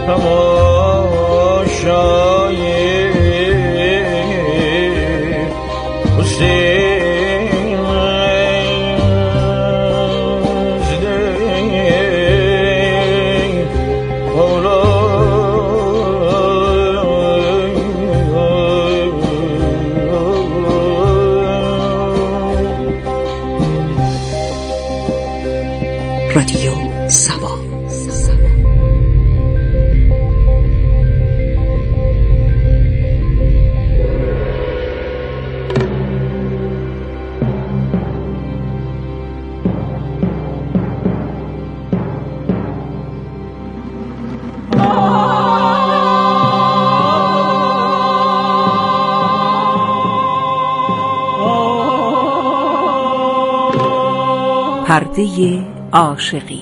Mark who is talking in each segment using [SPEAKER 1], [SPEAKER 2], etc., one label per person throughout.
[SPEAKER 1] رادیو سوا. پرده عاشقی.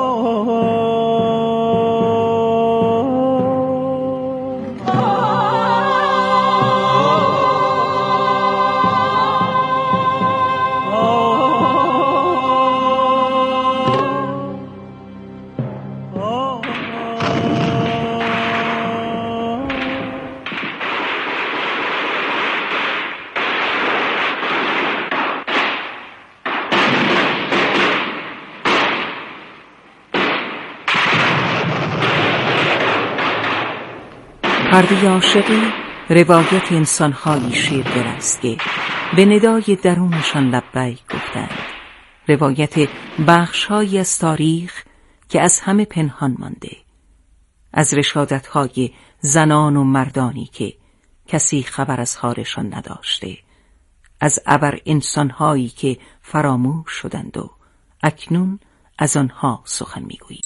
[SPEAKER 1] پرده عاشقی روایت انسان‌هایی شیرگر است که به ندای درونشان لبیک گفتند. روایت بخش‌هایی از تاریخ که از همه پنهان مانده، از رشادت‌های زنان و مردانی که کسی خبر از حالشان نداشته، از ابر انسان‌هایی که فراموش شدند و اکنون از آنها سخن می‌گوییم.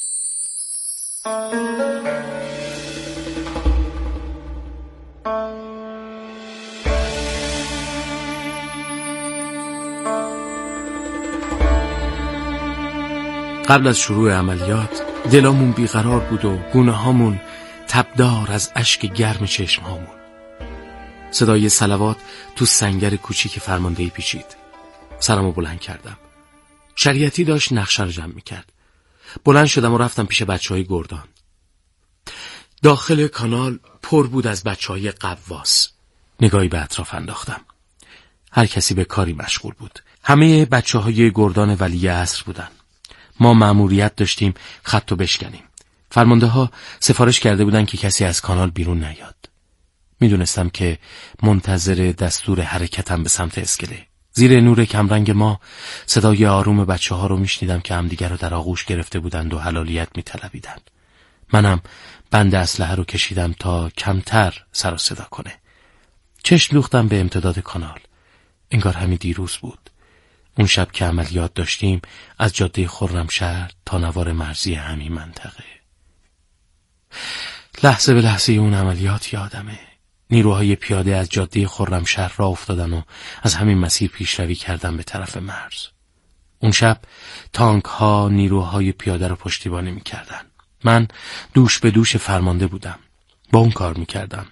[SPEAKER 2] قبل از شروع عملیات دلامون بیقرار بود و گونه هامون تبدار از اشک گرم چشم هامون. صدای صلوات تو سنگر کوچیک فرماندهی پیچید. سرمو بلند کردم. شریعتی داشت نقشه رو جمع میکرد. بلند شدم و رفتم پیش بچهای گردان. داخل کانال پر بود از بچهای قواس. نگاهی به اطراف انداختم. هر کسی به کاری مشغول بود. همه بچهای گردان ولی عصر بودن. ما مأموریت داشتیم خطو بشکنیم. فرمانده ها سفارش کرده بودن که کسی از کانال بیرون نیاد. میدونستم که منتظر دستور حرکتم به سمت اسکله. زیر نور کمرنگ ما صدای آروم بچه ها رو میشنیدم که همدیگر رو در آغوش گرفته بودند و حلالیت میطلبیدن. منم بند اسلحه رو کشیدم تا کمتر سر و صدا کنه. چشم دوختم به امتداد کانال. انگار همین دیروز بود. اون شب که عملیات داشتیم از جاده خرمشهر تا نوار مرزی همین منطقه. لحظه به لحظه اون عملیات یادمه. نیروهای پیاده از جاده خرمشهر راه افتادن و از همین مسیر پیشروی کردن به طرف مرز. اون شب تانک ها نیروهای پیاده رو پشتیبانی میکردن. من دوش به دوش فرمانده بودم. با اون کار میکردم.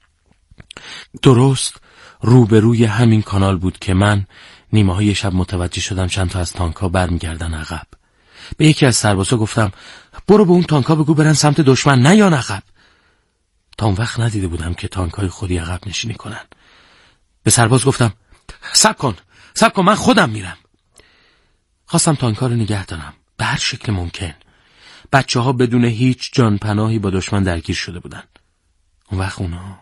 [SPEAKER 2] درست روبروی همین کانال بود که من نیمه های شب متوجه شدم چند تا از تانک‌ها برمیگردن عقب. به یکی از سربازا گفتم برو به اون تانک‌ها بگو برن سمت دشمن، نیان عقب. تا اون وقت ندیده بودم که تانک‌های خودی عقب نشینی کنن. به سرباز گفتم صبر کن من خودم میرم. خواستم تانک‌ها رو نگه دارم به هر شکل ممکن. بچه‌ها بدون هیچ جان پناهی با دشمن درگیر شده بودن. اون وقت اونا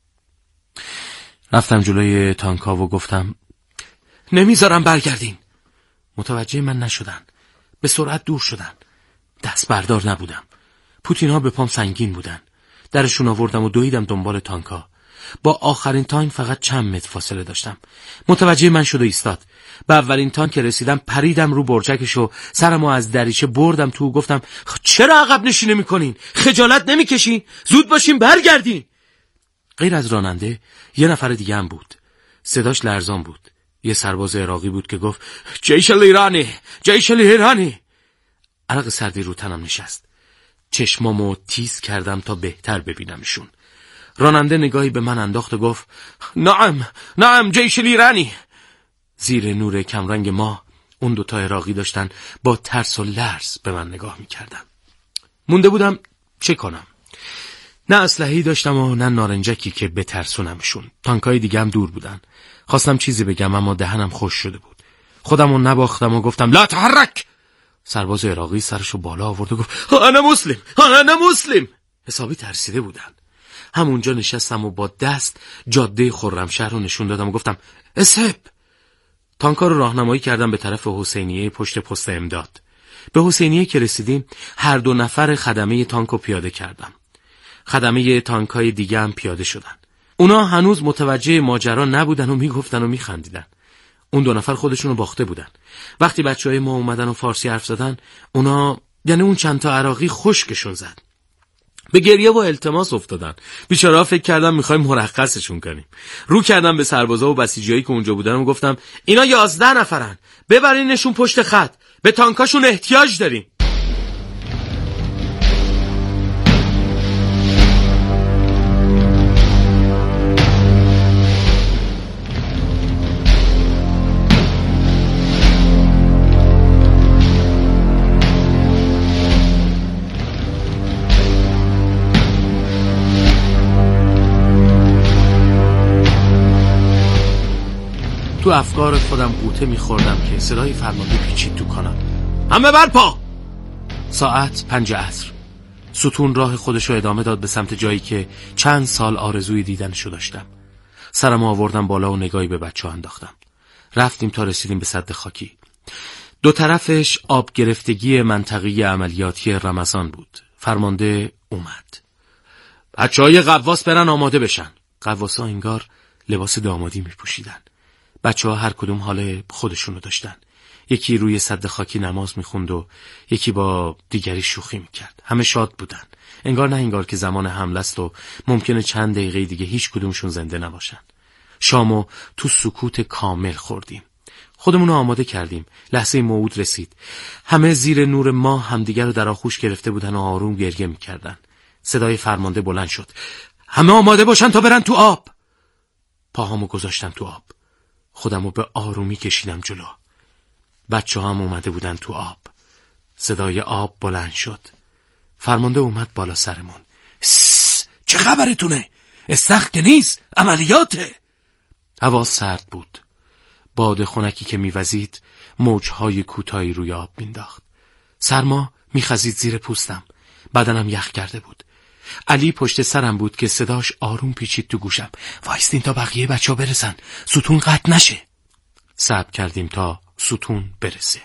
[SPEAKER 2] رفتم جلوی تانک‌ها و گفتم نمیذارم برگردین. متوجه من نشدن. به سرعت دور شدن. دست بردار نبودم. پوتین‌ها به پام سنگین بودن. درشون آوردم و دویدم دنبال تانک‌ها. با آخرین تانک فقط چند متر فاصله داشتم. متوجه من شد و ایستاد. به اولین تانک که رسیدم پریدم رو برجکش و سرمو از دریچه بردم تو و گفتم چرا عقب نشینه میکنین؟ خجالت نمیکشین؟ زود باشین برگردین. غیر از راننده یه نفر دیگه هم بود. صداش لرزان بود. یه سرباز عراقی بود که گفت جیش الایرانی. عرق سردی رو تنم نشست. چشمامو تیز کردم تا بهتر ببینمشون. راننده نگاهی به من انداخت و گفت نعم جیش الایرانی. زیر نور کمرنگ ما اون دوتا عراقی داشتن با ترس و لرز به من نگاه میکردن. مونده بودم چه کنم. نه اسلحه‌ای داشتم و نه نارنجکی که بترسونمشون. تانکای دیگه هم دور بودن. خواستم چیزی بگم اما دهنم خوش شده بود. خودمو نباختم و گفتم لا تحرک. سرباز عراقی سرشو بالا آورد و گفت انا مسلم. حسابی ترسیده بودن. همونجا نشستم و با دست جاده خرمشهر رو نشون دادم و گفتم اسحب. تانکا رو راهنمایی کردم به طرف حسینیه پشت پست امداد. به حسینیه که رسیدیم هر دو نفر خدمه تانکو پیاده کردم. خدمه تانکای دیگه هم پیاده شدن. اونا هنوز متوجه ماجرا نبودن و میگفتن و میخندیدن. اون دو نفر خودشونو باخته بودن. وقتی بچهای ما اومدن و فارسی حرف زدن، اونا یعنی اون چند تا عراقی خشکشون زد. به گریه و التماس افتادن. بیچاره‌ها فکر کردم میخوایم مرخصشون کنیم. رو کردم به سربازا و بسیجیایی که اونجا بودن و گفتم اینا 11 نفرن. ببرینشون پشت خط. به تانکاشون احتیاج داریم. تو افکار خودم قوطه میخوردم که صدای فرمانده پیچید تو کانال. همه برپا! ساعت 5 عصر. ستون راه خودشو ادامه داد به سمت جایی که چند سال آرزوی دیدنشو داشتم. سرم آوردم بالا و نگاهی به بچه‌ها انداختم. رفتیم تا رسیدیم به سد خاکی. دو طرفش آب گرفتگی منطقی عملیاتی رمضان بود. فرمانده اومد. بچه‌های قواس برن آماده بشن. قواسا انگار لباس دامادی میپوشیدن. بچه‌ها هر کدوم حال خودشونو داشتن. یکی روی سد خاکی نماز میخوند و یکی با دیگری شوخی میکرد. همه شاد بودن. انگار نه انگار که زمان حمله است و ممکنه چند دقیقه دیگه هیچ کدومشون زنده نباشن. شامو تو سکوت کامل خوردیم. خودمونو آماده کردیم. لحظه موعود رسید. همه زیر نور ماه همدیگر رو در آغوش گرفته بودن و آروم گریه میکردن. صدای فرمانده بلند شد. همه آماده باشن تا برن تو آب. پاهامو گذاشتم تو آب. خودمو به آرومی کشیدم جلو. بچه‌ها هم اومده بودن تو آب. صدای آب بلند شد. فرمانده اومد بالا سرمون. چه خبرتونه؟ استخر که نیست، عملیاته. هوا سرد بود. باد خنکی که میوزید موجهای کوتاهی روی آب مینداخت. سرما میخزید زیر پوستم. بدنم یخ کرده بود. علی پشت سرم بود که صداش آروم پیچید تو گوشم. وایستین تا بقیه بچه‌ها برسن. ستون قطع نشه. صبر کردیم تا ستون برسه.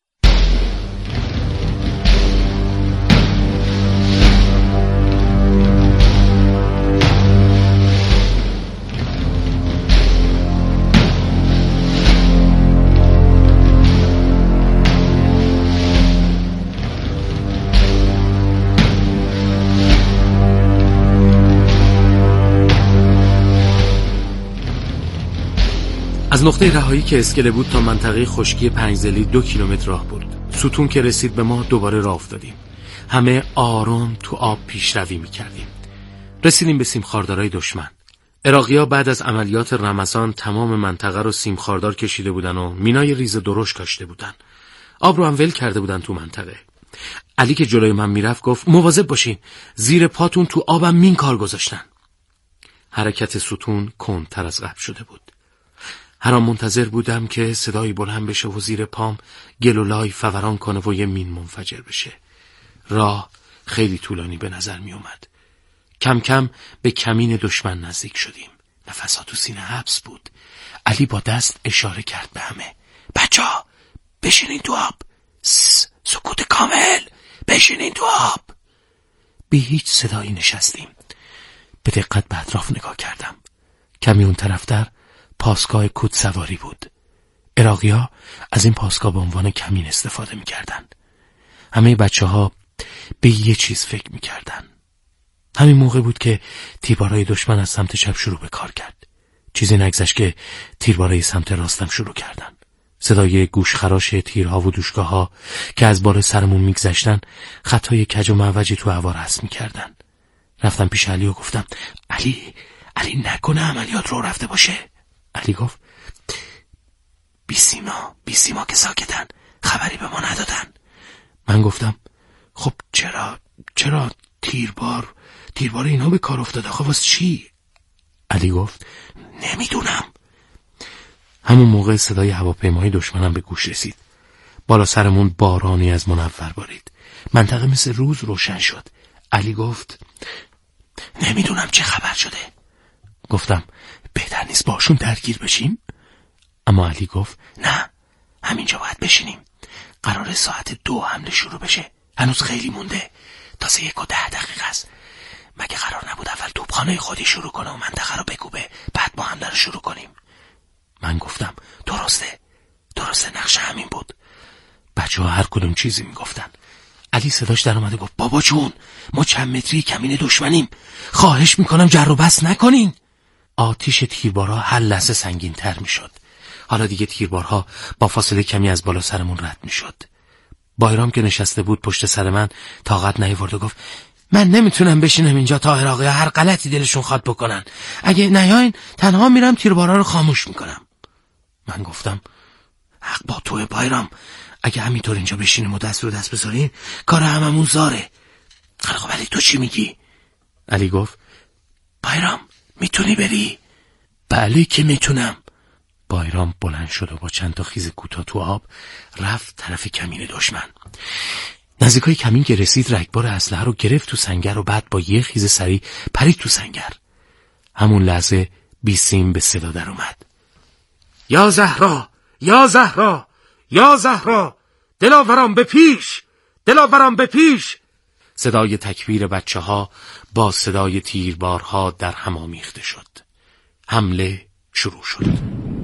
[SPEAKER 2] از نقطه رهایی که اسکله بود تا منطقه خشکی پنجزلی 2 کیلومتر راه بود. ستون که رسید به ما دوباره راه افتادیم. همه آرام تو آب پیشروی می‌کردیم. رسیدیم به سیمخاردارای دشمن. عراقی‌ها بعد از عملیات رمضان تمام منطقه رو سیمخاردار کشیده بودن و مینای ریز درشت کاشته بودن. آب رو هم ول کرده بودن تو منطقه. علی که جلوی من میرفت گفت مواظب باشین، زیر پاتون تو آبم مین کار گذاشتن. حرکت ستون کندتر از قبل شده بود. هر آن منتظر بودم که صدایی بلند بشه و زیر پام گل و لای فوران کنه و یه مین منفجر بشه. راه خیلی طولانی به نظر می اومد. کم کم به کمین دشمن نزدیک شدیم. نفس‌ها تو سینه حبس بود. علی با دست اشاره کرد به همه. بچه‌ها بشینین تو آب. سکوت کامل. بشینین تو آب. بی هیچ صدایی نشستیم. به دقت به اطراف نگاه کردم. کمی اون طرفتر پاسگاه کود سواری بود. عراقی‌ها از این پاسگاه به عنوان کمین استفاده می‌کردن. همه بچه‌ها به یه چیز فکر می‌کردن. همین موقع بود که تیربارای دشمن از سمت چپ شروع به کار کرد. چیزی نگذشت که تیربارای سمت راستم شروع کردن. صدای گوشخراش تیرها و دوشگاه‌ها که از بالا سرمون می‌گذشتن خطای کج و معوجی تو هوا رسم می‌کردن. رفتم پیش علی و گفتم علی نکنه عملیات رو رفته باشه. علی گفت بی سیما که ساکتن، خبری به ما ندادن. من گفتم خب چرا تیربار اینا به کار افتاد. آخه واسه چی؟ علی گفت نمیدونم. همون موقع صدای هواپیمای دشمنم به گوش رسید. بالا سرمون بارانی از منور بارید. منطقه مثل روز روشن شد. علی گفت نمیدونم چه خبر شده. گفتم بهتر نیست باشون درگیر بشیم؟ اما علی گفت نه، همینجا باید بشینیم. قراره ساعت 2 حمله شروع بشه. هنوز خیلی مونده. تازه 1:10 است. مگه قرار نبود اول توپخانه خودی شروع کنه و منطقه رو بکوبه، بعد ما حمله رو شروع کنیم؟ من گفتم درسته، نقشه همین بود. بچه‌ها هر کدوم چیزی میگفتن. علی صداش در اومده گفت بابا جون، ما چند متری کمین دشمنیم، خواهش میکنم جر و بس نکنین. آتیش تیربارها هر لحظه سنگین تر میشد. حالا دیگه تیربارها با فاصله کمی از بالا سرمون رد میشد. بایرام که نشسته بود پشت سر من طاقت نیاورد و گفت من نمیتونم بشینم اینجا تا عراقی هر غلطی دلشون خواد بکنن. اگه نیاین تنها میرم تیربارها رو خاموش میکنم. من گفتم حق با توه بایرام، اگه همینطور اینجا بشینیم و دست رو دست بذاریم کار هممون زاره. خب ولی تو چی میگی؟ علی گفت بایرام میتونی بری؟ بله که میتونم. بایرام بلند شد و با چند تا خیز کوتاه تو آب رفت طرف کمین دشمن. نزدیکای کمین که رسید رگبار اسلحه رو گرفت تو سنگر و بعد با یه خیز سریع پرید تو سنگر. همون لحظه بیسیم به صدا در اومد. یا زهرا، یا زهرا، یا زهرا، دلاوران به پیش، دلاوران به پیش. صدای تکبیر بچه‌ها با صدای تیربارها در هم آمیخته شد. حمله شروع شد.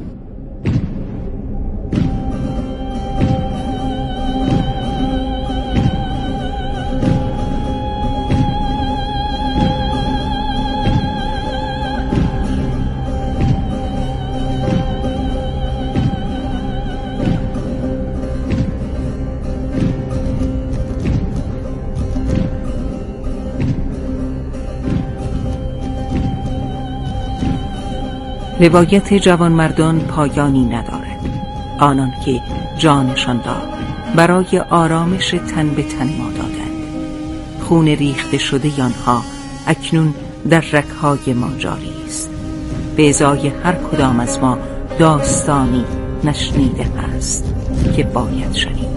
[SPEAKER 1] روایت جوانمردان پایانی ندارد. آنان که جانشان را برای آرامش تن به تن ما دادند. خون ریخته شده آنها اکنون در رگ‌های ما جاری است. به ازای هر کدام از ما داستانی نشنیده است که باید شنید.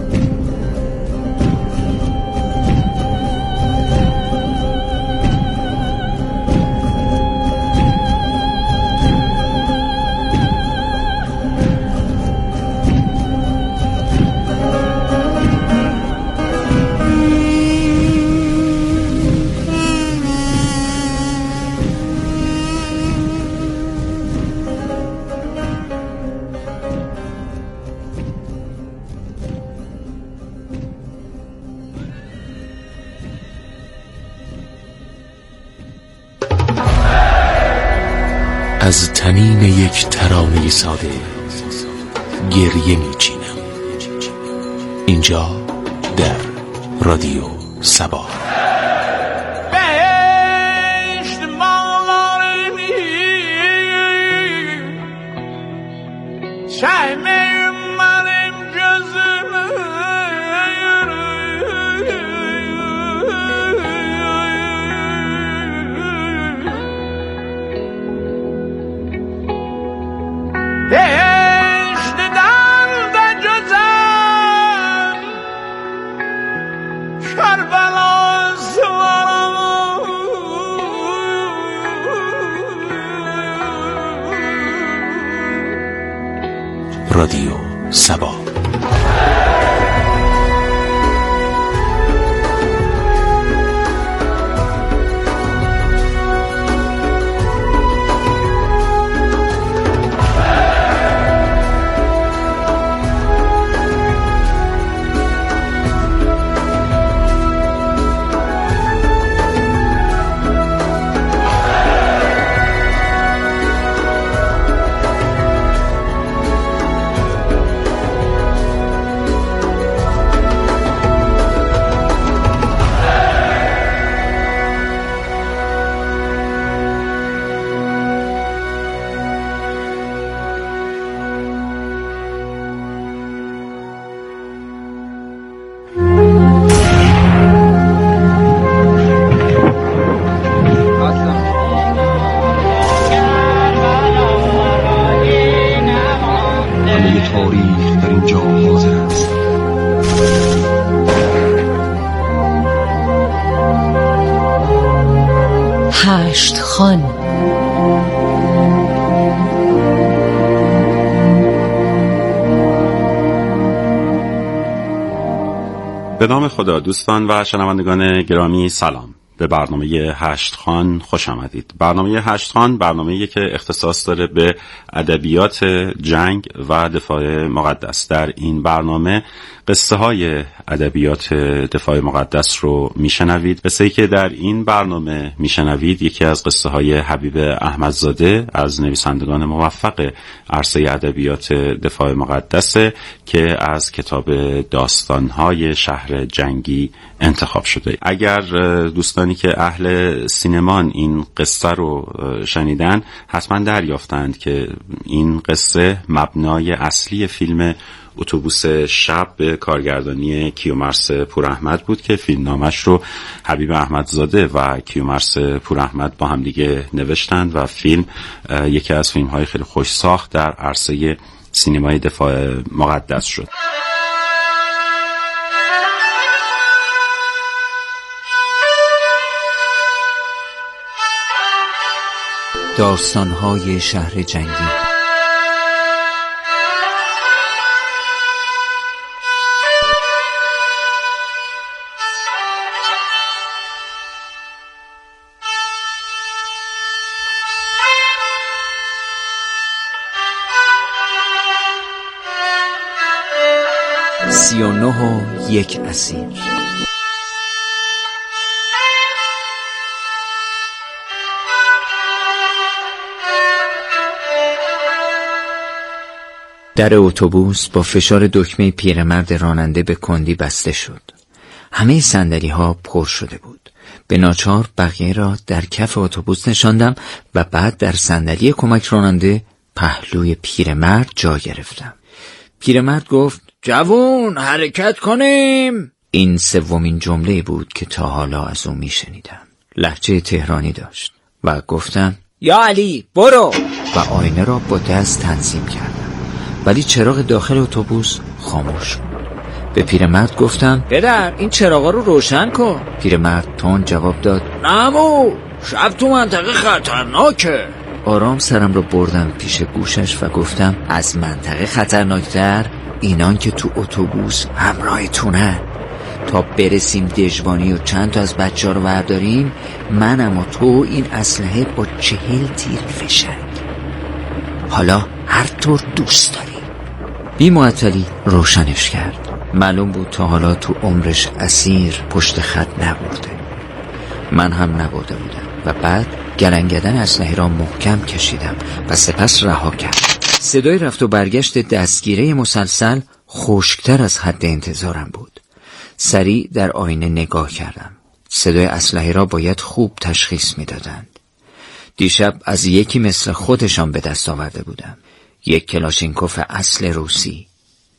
[SPEAKER 2] از طنین یک ترانه ساده گریه میچینم. اینجا در رادیو سبا. رادیو سبا.
[SPEAKER 3] هشت خان.
[SPEAKER 4] به نام خدا. دوستان و شنوندگان گرامی سلام. به برنامه هشت خان خوش آمدید. برنامه هشت خان برنامه‌ایه که اختصاص داره به ادبیات جنگ و دفاع مقدس. در این برنامه قصه های ادبیات دفاع مقدس رو میشنوید. قصه‌ای که در این برنامه میشنوید یکی از قصه های حبیب احمدزاده از نویسندگان موفق عرصه ادبیات دفاع مقدسه که از کتاب داستان‌های شهر جنگی انتخاب شده. اگر دوستانی که اهل سینمان این قصه رو شنیدن حتما دریافتند که این قصه مبنای اصلی فیلم اتوبوس شب به کارگردانی کیومرث پوراحمد بود که فیلم نامش رو حبیب احمدزاده و کیومرث پوراحمد با هم دیگه نوشتند و فیلم یکی از فیلم‌های خیلی خوش ساخت در عرصه سینمای دفاع مقدس شد.
[SPEAKER 1] داستان‌های شهر جنگی. سی و نه و یک اسیر. در اتوبوس با فشار دکمه پیرمرد راننده به کندی بسته شد. همه صندلی‌ها پر شده بود. به ناچار بقیه را در کف اتوبوس نشاندم و بعد در صندلی کمک راننده پهلوی پیرمرد جا گرفتم. پیرمرد گفت: جوون حرکت کنیم. این سومین جمله بود که تا حالا از او می شنیدم. لهجه تهرانی داشت و گفتم: یا علی برو. و آینه را با دست تنظیم کردم، ولی چراغ داخل اتوبوس خاموش بود. به پیرمرد گفتم: پدر این چراغا رو روشن کن. پیرمرد تند جواب داد: نمو، شب تو منطقه خطرناکه. آرام سرم رو بردم پیش گوشش و گفتم: از منطقه خطرناکتر اینان که تو اتوبوس همراهتونن. تا برسیم دژبانی و چند تا از بچه‌ها رو برداریم، منم و تو این اسلحه با 40 تیر فشنگ. حالا هر طور دوست داری. بی معطلی روشنش کرد. معلوم بود تا حالا تو عمرش اسیر پشت خط نبرده. من هم نبرده بودم و بعد گلنگدن اسلحه را محکم کشیدم و سپس رها کردم. صدای رفت و برگشت دستگیره مسلسل خشکتر از حد انتظارم بود. سریع در آینه نگاه کردم. صدای اسلحه را باید خوب تشخیص می‌دادند. دیشب از یکی مثل خودشان به دست آورده بودم. یک کلاشینکوف اصل روسی.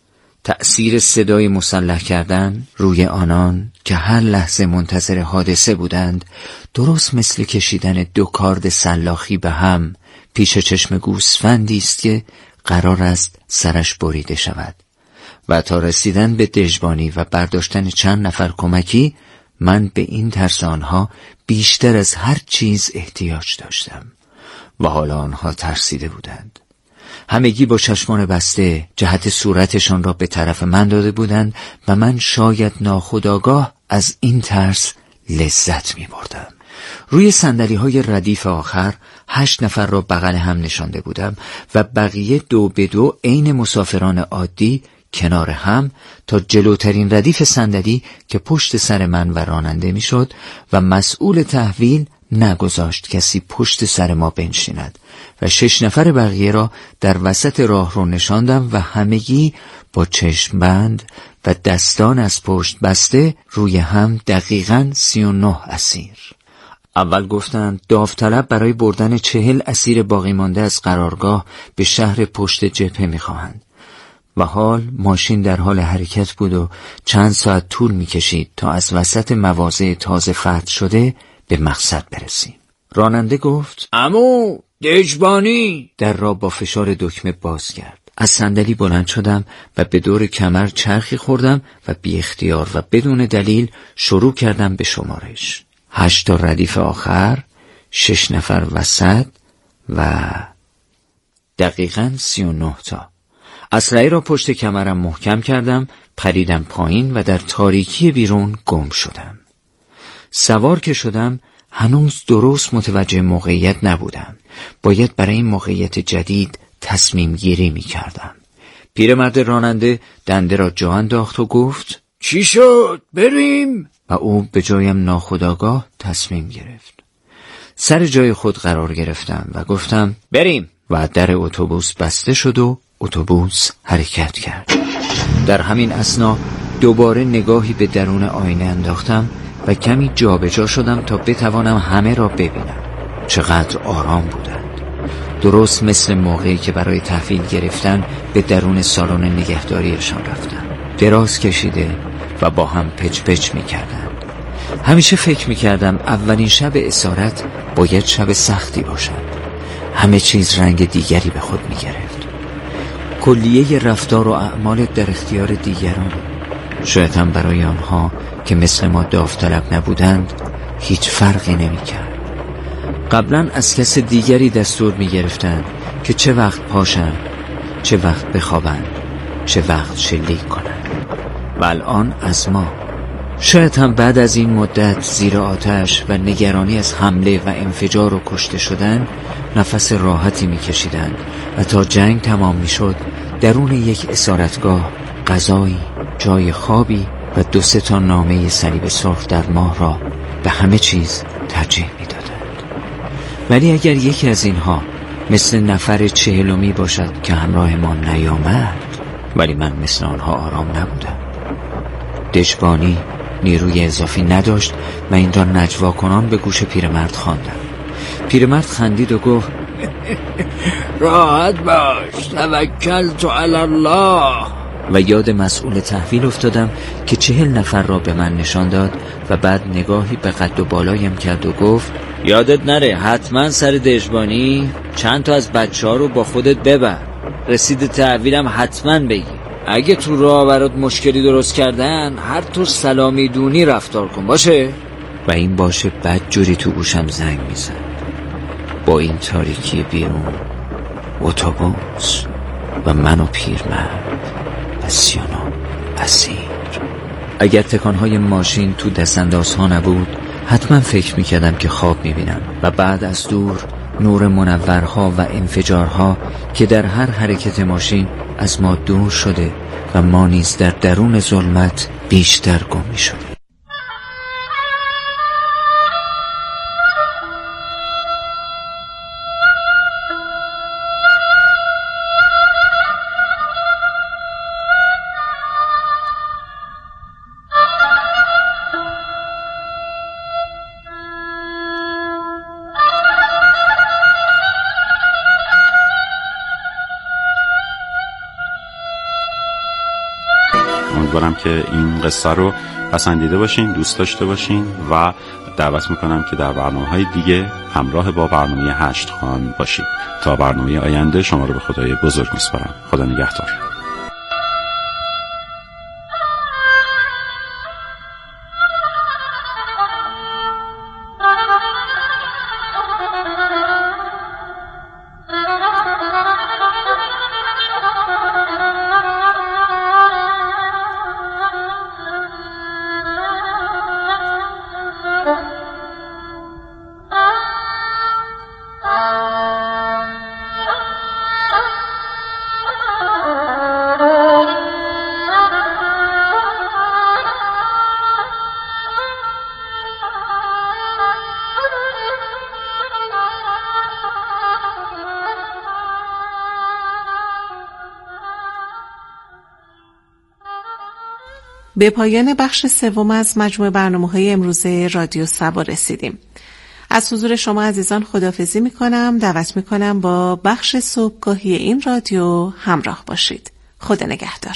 [SPEAKER 1] تأثیر صدای مسلح کردن روی آنان که هر لحظه منتظر حادثه بودند درست مثل کشیدن دو کارد سلاخی به هم پیش چشم گوسفندی است که قرار است سرش بریده شود و تا رسیدن به دژبانی و برداشتن چند نفر کمکی من به این ترس آنها بیشتر از هر چیز احتیاج داشتم و حالا آنها ترسیده بودند. همگی با چشمان بسته جهت صورتشان را به طرف من داده بودند و من شاید ناخودآگاه از این ترس لذت می بردم. روی صندلی‌های ردیف آخر 8 نفر را بغل هم نشانده بودم و بقیه 2 به 2 عین مسافران عادی کنار هم تا جلوترین ردیف صندلی که پشت سر من و راننده می شد و مسئول تحویل نگذاشت کسی پشت سر ما بنشیند و 6 نفر بقیه را در وسط راه رو نشاندم و همگی با چشم بند و دستان از پشت بسته روی هم دقیقاً 39 اسیر. اول گفتند داوطلب برای بردن 40 اسیر باقی مانده از قرارگاه به شهر پشت جبهه می‌خواهند. و حال ماشین در حال حرکت بود و چند ساعت طول می‌کشید تا از وسط مواضع تازه فتح شده به مقصد برسیم. راننده گفت: عمو دژبانی. در را با فشار دکمه باز کرد. از صندلی بلند شدم و به دور کمر چرخی خوردم و بی اختیار و بدون دلیل شروع کردم به شمارش. 8 تا ردیف آخر،
[SPEAKER 3] 6 نفر وسط و دقیقاً 39 تا. اسلحه را پشت کمرم محکم کردم، پریدم پایین و در تاریکی بیرون گم شدم. سوار که شدم هنوز درست متوجه موقعیت نبودم. باید برای این موقعیت جدید تصمیم گیری می کردم. پیرمرد راننده دنده را جا انداخت و گفت چی شد؟ بریم؟ و او به جایم ناخودآگاه تصمیم گرفت. سر جای خود قرار گرفتم و گفتم بریم و در اتوبوس بسته شد و اتوبوس حرکت کرد. در همین اثنا دوباره نگاهی به درون آینه انداختم و کمی جابجا شدم تا بتوانم همه را ببینم. چقدر آرام بودند. درست مثل موقعی که برای تحویل گرفتن به درون سالن نگهداریشان رفتم. دراز کشیده و با هم پچ پچ می کردن. همیشه فکر می کردم اولین شب اسارت باید شب سختی باشد. همه چیز رنگ دیگری به خود می گرفت. کلیه رفتار و اعمال در اختیار دیگران. شاید هم برای آنها که مثل ما داوطلب نبودند هیچ فرقی نمی کرد. قبلا از کس دیگری دستور می گرفتند که چه وقت پاشند، چه وقت بخوابند، چه وقت شلیک کنند. و الان از ما. شاید هم بعد از این مدت زیر آتش و نگرانی از حمله و انفجار و کشته شدن نفس راحتی می کشیدند و تا جنگ تمام می شد درون یک اسارتگاه غذایی، جای خوابی و 2-3 تا نامه صلیب سرخ در ماه را به همه چیز ترجیح می دادند. ولی اگر یکی از اینها مثل نفر 40 باشد که همراه ما نیامد، ولی من مثل آنها آرام نبودم. دشبانی نیروی اضافی نداشت و این را نجوا کنان به گوش پیرمرد خواندم. پیرمرد خندید و گفت راحت باش، توکلت علی الله. و یاد مسئول تحویل افتادم که 40 نفر را به من نشان داد و بعد نگاهی به قد و بالایم کرد و گفت یادت نره حتما سر دژبانی چند تا از بچه ها رو با خودت ببر. رسید تحویلم حتما بگی. اگه تو راه برات مشکلی درست کردن هر طور سلامی دونی رفتار کن، باشه؟ و این باشه بد جوری تو گوشم زنگ میزد. با این تاریکی بیرون، اتوبوس و من و پیرمرد و 39 اسیر. اگر تکانهای ماشین تو دستاندازها نبود حتما فکر میکردم که خواب میبینم و بعد از دور نور منورها و انفجارها که در هر حرکت ماشین از ما دور شده و ما نیز در درون ظلمت بیشتر گم میشدیم.
[SPEAKER 4] امیدوارم که این قصه رو پسندیده باشین، دوست داشته باشین و دعوت میکنم که در برنامه‌های دیگه همراه با برنامه 8 خان باشید. تا برنامه آینده شما رو به خدای بزرگ میسپارم. خدا نگهدار.
[SPEAKER 5] به پایان بخش سوم از مجموع برنامه‌های امروزه رادیو سبا رسیدیم. از حضور شما عزیزان خداحافظی می‌کنم. دعوت می‌کنم با بخش صبحگاهی این رادیو همراه باشید. خدا نگهدار.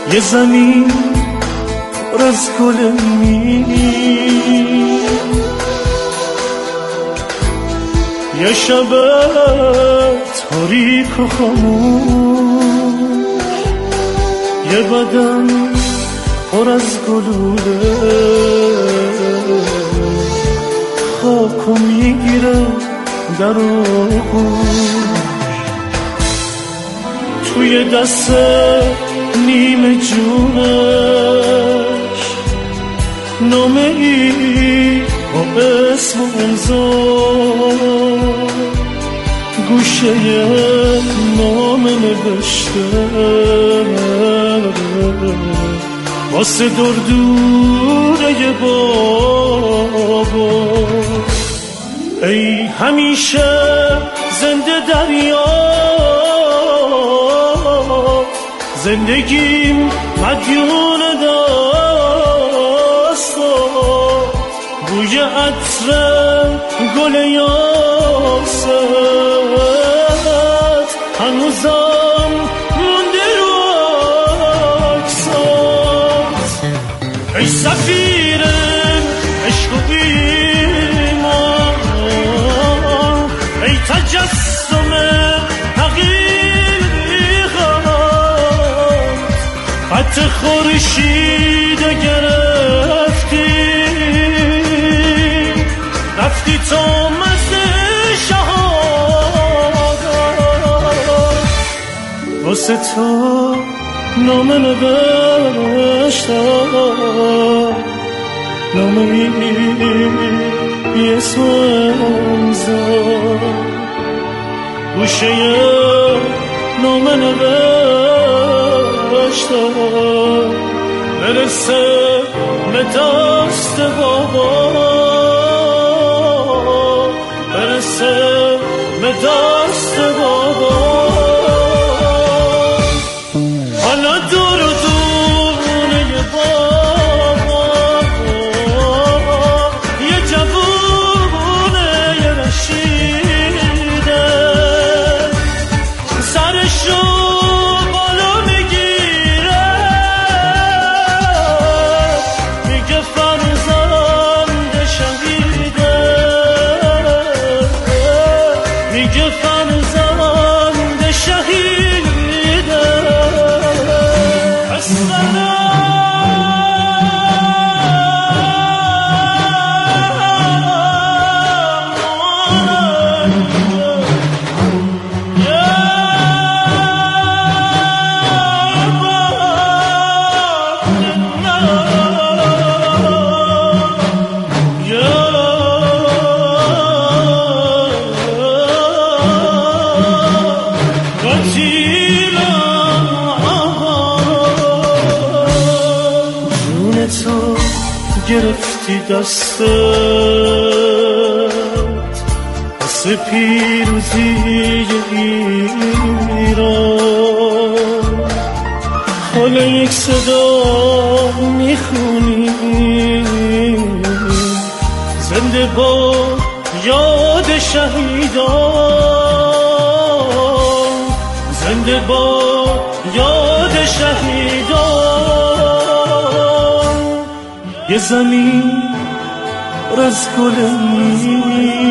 [SPEAKER 6] یه زمین پر از گل یه شب تاریک و خاموش، یه بدن پر از گلوله خاکو میگیره در آغوش، توی دست نیمه جونش نامه ای با اسم و امضا، گوشه نامه نوشته واسه دردونه بابا. ای همیشه زنده دریا، زندگیم مدیون داستان، بوی عطر گل یاست هنوزم مونده رو عکسات. ای سفیر عشق و ایمان، ای تجسم حقیقت، خط خورشید گرفتی رفتی تا مزد شهادت، واسه تو نامه نوشتم، نامه بی اسم امضا، گوشه نامه نوشتم برسه به دست بابا، برسه به دست بابا. حالا دور و دونه بابا یه جوونه یه رشیده، سرشو بالا میگیره میگه فرزند شهیده، میگه فرزند شهیده. گرفتی دستت واسه پیروزی ایران، حالا یک صدا میخونی زنده با یاد شهیدان، زنده با یاد شهیدان. یه زمین پر از گل